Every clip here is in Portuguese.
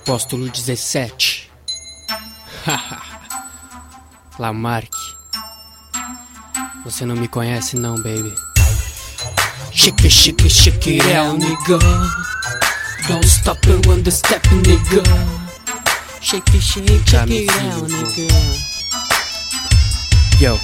Apóstolo 17. Lamarck. Você não me conhece não, baby. Shake it, shake it, shake it out, nigga. Don't stop it when the step, nigga. Shake it, shake it, shake it out, nigga. Yo,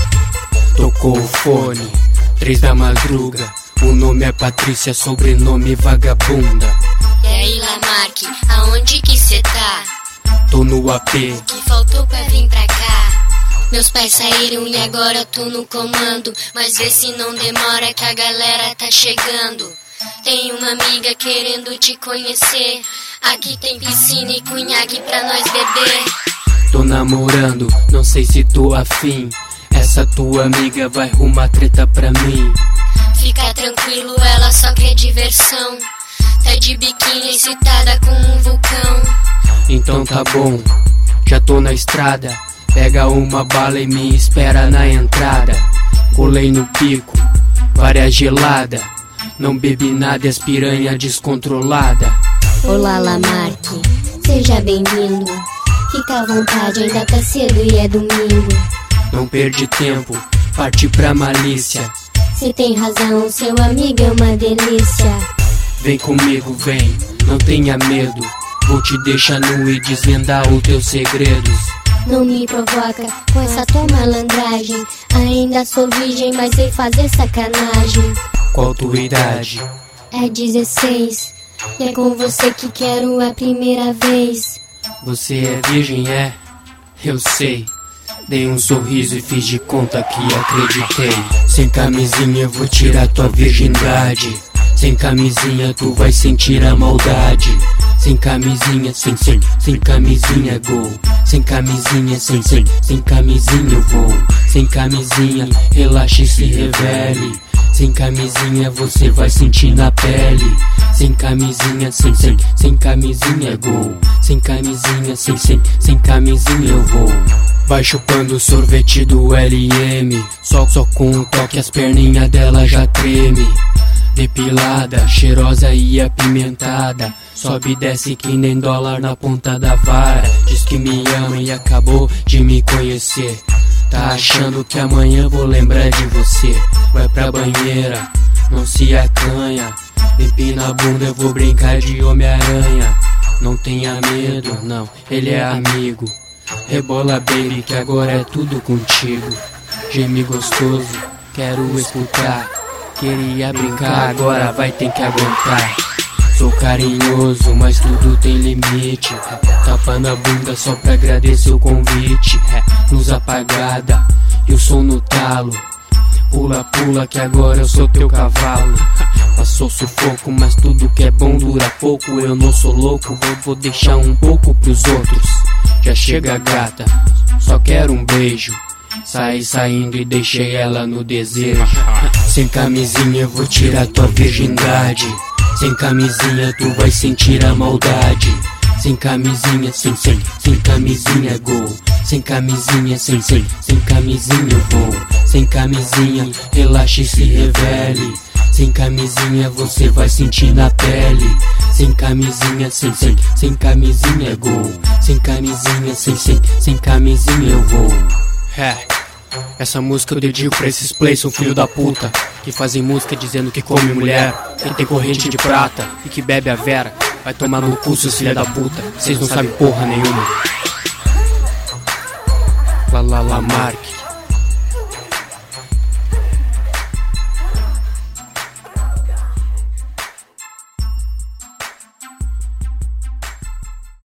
tocou o fone, 3 da madruga. O nome é Patrícia, sobrenome vagabunda. E aí, Lamarck, aonde que cê tá? Tô no AP. Que faltou pra vir pra cá? Meus pais saíram e agora tô no comando. Mas vê se não demora que a galera tá chegando. Tem uma amiga querendo te conhecer. Aqui tem piscina e cunhaque pra nós beber. Tô namorando, não sei se tô afim. Essa tua amiga vai arrumar treta pra mim. Fica tranquilo, ela só quer diversão. Tá de biquíni excitada com um vulcão. Então tá bom, já tô na estrada. Pega uma bala e me espera na entrada. Colei no pico, várias gelada. Não bebi nada, as piranha descontrolada. Olá, Lamarck, seja bem-vindo. Fica à vontade, ainda tá cedo e é domingo. Não perde tempo, parte pra malícia. Cê tem razão, seu amigo é uma delícia. Vem comigo, vem, não tenha medo. Vou te deixar nu e desvendar os teus segredos. Não me provoca com essa tua malandragem. Ainda sou virgem, mas sei fazer sacanagem. Qual tua idade? É 16. E é com você que quero a primeira vez. Você é virgem, é? Eu sei. Dei um sorriso e fiz de conta que acreditei. Sem camisinha eu vou tirar tua virgindade. Sem camisinha tu vai sentir a maldade. Sem camisinha, sem camisinha gol. Sem camisinha, sem camisinha eu vou. Sem camisinha, relaxe e se revele. Sem camisinha você vai sentir na pele. Sem camisinha, sem camisinha gol. Sem camisinha, sem camisinha eu vou. Vai chupando o sorvete do LM. Só com um toque as perninhas dela já treme. Depilada, cheirosa e apimentada. Sobe e desce que nem dólar na ponta da vara. Diz que me ama e acabou de me conhecer. Tá achando que amanhã vou lembrar de você. Vai pra banheira, não se acanha. Empina a bunda, eu vou brincar de Homem-Aranha. Não tenha medo, não, ele é amigo. Rebola baby que agora é tudo contigo. Geme gostoso, quero escutar. Queria brincar, agora vai ter que aguentar. Sou carinhoso, mas tudo tem limite. Tapando a bunda só pra agradecer o convite. Luz apagada e o som no talo. Pula, pula que agora eu sou teu cavalo. Passou sufoco, mas tudo que é bom dura pouco. Eu não sou louco, vou deixar um pouco pros outros. Já chega gata, só quero um beijo. Saí saindo e deixei ela no desejo. Sem camisinha eu vou tirar tua virgindade. Sem camisinha tu vai sentir a maldade. Sem camisinha, sem camisinha gol. Sem camisinha, sem camisinha eu vou. Sem camisinha, relaxe e se revele. Sem camisinha você vai sentir na pele. Sem camisinha, sem camisinha gol. Sem camisinha, sem camisinha eu vou. Essa música eu dedico pra esses plays, são filho da puta, que fazem música dizendo que come mulher, que tem corrente de prata e que bebe a vera. Vai tomar no cu, seus filha da puta, vocês não sabem porra nenhuma. Lamarck.